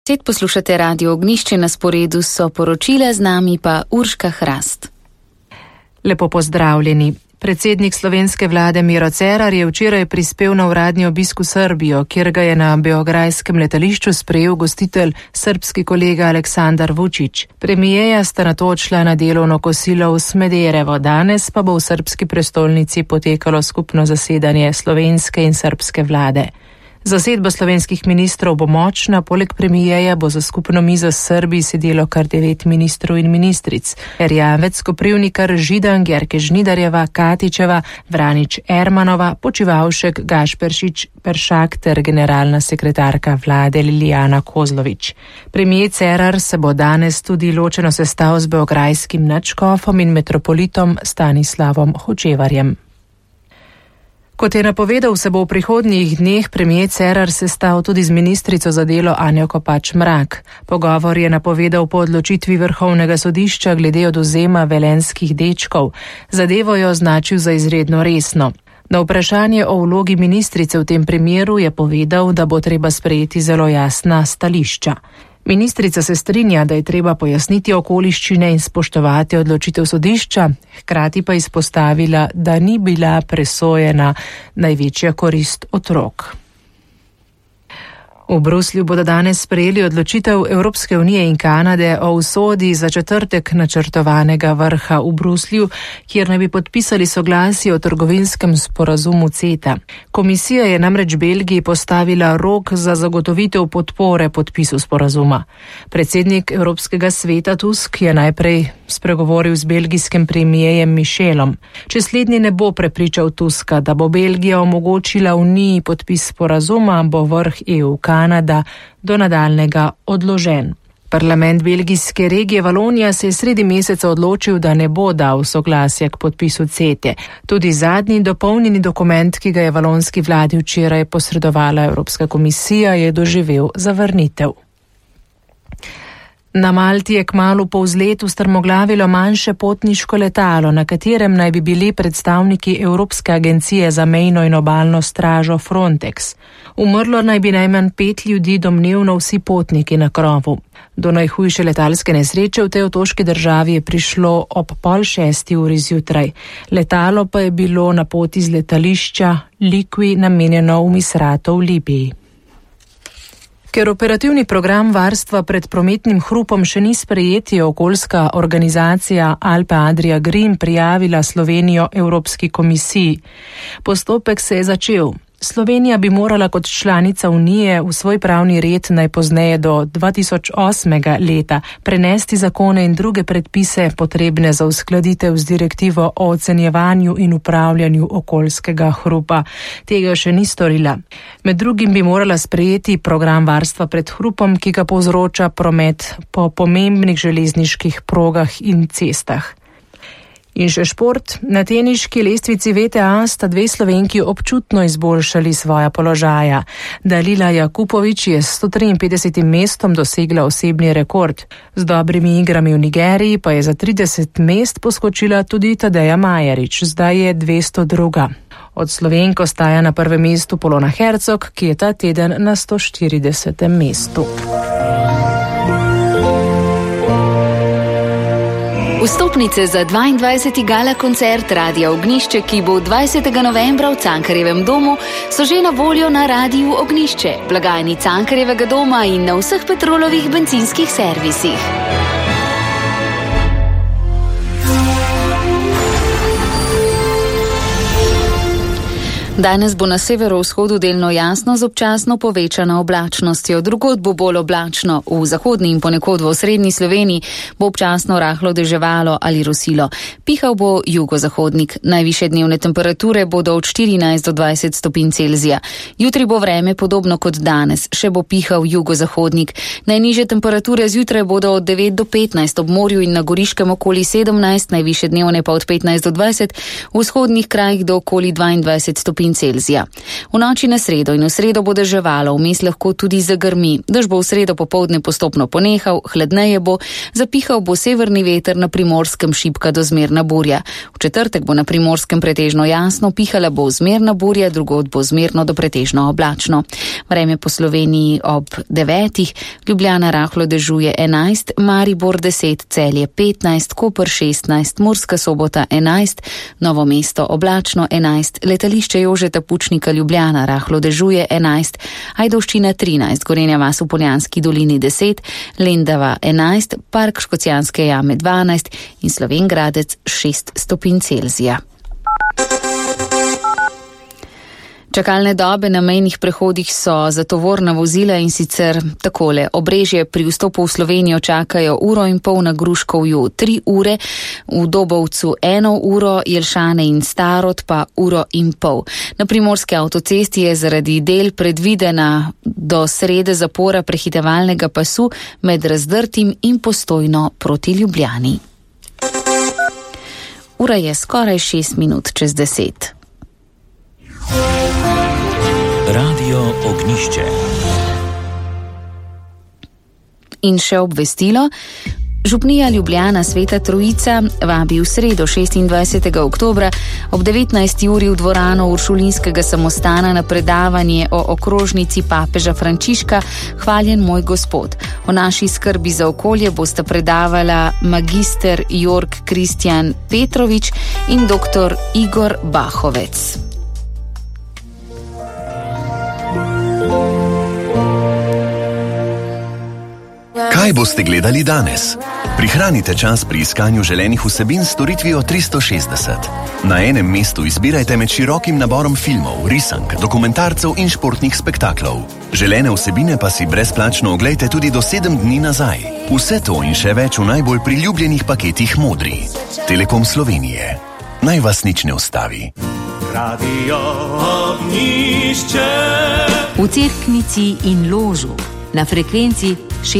Spet poslušate Radio Ognjišče, na sporedu so poročila, z nami pa Urška Hrast. Lepo pozdravljeni. Predsednik slovenske vlade Miro Cerar je včeraj prispel na uradni obisk v Srbijo, kjer ga je na beograjskem letališču sprejel gostitelj srbski kolega Aleksandar Vučić. Premijeja sta nato odšla na delovno kosilo v Smederevo. Danes pa bo v srbski prestolnici potekalo skupno zasedanje slovenske in srbske vlade. Zasedba slovenskih ministrov bo močna, poleg premijeja bo za skupno mizo s Srbiji sedelo kar 9 ministrov in ministric. Erjavec, Koprivnikar, Židan, Gerke Žnidarjeva, Katičeva, Vranič Ermanova, Počivalšek, Gašperšič, Peršak ter generalna sekretarka vlade Lilijana Kozlovič. Premijer Cerar se bo danes tudi ločeno sestal z beograjskim nadškofom in metropolitom Stanislavom Hočevarjem. Kot je napovedal, se bo v prihodnjih dneh premijer Cerar sestal tudi z ministrico za delo Anjo Kopač Mrak. Pogovor je napovedal po odločitvi Vrhovnega sodišča glede odvzema velenjskih dečkov. Zadevo je označil za izredno resno. Na vprašanje o vlogi ministrice v tem primeru je povedal, da bo treba sprejeti zelo jasna stališča. Ministrica se strinja, da je treba pojasniti okoliščine in spoštovati odločitev sodišča, hkrati pa izpostavila, da ni bila presojena največja korist otrok. V Bruslju bodo danes sprejeli odločitev Evropske unije in Kanade o usodi za četrtek načrtovanega vrha v Bruslju, kjer naj bi podpisali soglasje o trgovinskem sporazumu CETA. Komisija je namreč Belgiji postavila rok za zagotovitev podpore podpisu sporazuma. Predsednik Evropskega sveta Tusk je najprej spregovoril z belgijskim premijejem Michelom. Če slednji ne bo prepričal Tuska, da bo Belgija omogočila Uniji podpis sporazuma, bo vrh EU-Kanada do nadaljnega odložen. Parlament belgijske regije Valonija se je sredi meseca odločil, da ne bo dal soglasja k podpisu CETE. Tudi zadnji dopolnjeni dokument, ki ga je valonski vladi včeraj posredovala Evropska komisija, je doživel zavrnitev. Na Malti je kmalu po vzletu strmoglavilo manjše potniško letalo, na katerem naj bi bili predstavniki Evropske agencije za mejno in obalno stražo Frontex. Umrlo naj bi najmanj 5 ljudi, domnevno vsi potniki na krovu. Do najhujše letalske nesreče v tej otoški državi je prišlo ob 5:30 zjutraj. Letalo pa je bilo na poti z letališča Likvi namenjeno v Misrato v Libiji. Ker operativni program varstva pred prometnim hrupom še ni sprejet, je okoljska organizacija Alpe Adria Green prijavila Slovenijo Evropski komisiji. Postopek se je začel. Slovenija bi morala kot članica Unije v svoj pravni red najpozneje do 2008. leta prenesti zakone in druge predpise potrebne za uskladitev z direktivo o ocenjevanju in upravljanju okoljskega hrupa. Tega še ni storila. Med drugim bi morala sprejeti program varstva pred hrupom, ki ga povzroča promet po pomembnih železniških progah in cestah. In še šport. Na teniški lestvici VTA sta 2 Slovenki občutno izboljšali svoja položaja. Dalila Jakupović je s 153. mestom dosegla osebni rekord. Z dobrimi igrami v Nigeriji pa je za 30 mest poskočila tudi Tadeja Majerič, zdaj je 202. Od Slovenk ostaja na prvem mestu Polona Hercog, ki je ta teden na 140. mestu. Vstopnice za 22. gala koncert Radia Ognjišče, ki bo 20. novembra v Cankarjevem domu, so že na voljo na Radiu Ognjišče, blagajni Cankarjevega doma in na vseh Petrolovih bencinskih servisih. Danes bo na severovzhodu delno jasno z občasno povečano oblačnostjo. Drugod bo bolj oblačno. V zahodni in ponekod v osrednji Sloveniji bo občasno rahlo deževalo ali rosilo. Pihal bo jugozahodnik. Najvišje dnevne temperature bodo od 14 do 20 stopinj Celzija. Jutri bo vreme podobno kot danes. Še bo pihal jugozahodnik. Najnižje temperature zjutraj bodo od 9 do 15, ob morju in na Goriškem okoli 17, najvišje dnevne pa od 15 do 20, v vzhodnih krajih do okoli 22 stopinj stopinj Celzija. V noči na sredo in v sredo bo deževalo, vmes lahko tudi zagrmi. Dež bo v sredo popoldne postopno ponehal, hladneje bo, zapihal bo severni veter, na Primorskem šibka do zmerna burja. V četrtek bo na Primorskem pretežno jasno, pihala bo zmerna burja, drugod bo zmerno do pretežno oblačno. Vreme po Sloveniji ob 9. Ljubljana rahlo dežuje 11, Maribor 10, Celje 15, Koper 16, Murska Sobota 11, Novo mesto oblačno 11, letališče Jožeta Pučnika Ljubljana rahlo dežuje 11, Ajdovščina 13, Gorenja vas v Poljanski dolini 10, Lendava 11, Park Škocjanske jame 12 in Slovenj Gradec 6 stopinj Celzija. Čakalne dobe na mejnih prehodih so za tovorna vozila in sicer takole. Obrežje pri vstopu v Slovenijo čakajo 1,5 ure, na Gruškovju 3 ure, v Dobovcu 1 uro, Jelšane in Starod pa 1,5 ure. Na Primorski avtocesti je zaradi del predvidena do srede zapora prehitevalnega pasu med Razdrtim in Postojno proti Ljubljani. Ura je skoraj 6 minut čez 10. Radio Ognjišče. In še obvestilo. Župnija Ljubljana Sveta Trojica vabi v sredo 26. oktobra ob 19. uri v dvorano Uršulinskega samostana na predavanje o okrožnici papeža Frančiška Hvaljen moj Gospod. O naši skrbi za okolje bosta predavala magister Jorg Kristjan Petrovič in dr. Igor Bahovec. Kaj boste gledali danes? Prihranite čas pri iskanju želenih vsebin s storitvijo 360. Na enem mestu izbirajte med širokim naborom filmov, risank, dokumentarcev in športnih spektaklov. Želene vsebine pa si brezplačno oglejte tudi do 7 dni nazaj. Vse to in še več v najbolj priljubljenih paketih Modri. Telekom Slovenije. Naj vas nič ne ustavi. Radio Ognjišče. V Cerknici in Ložu na frekvenci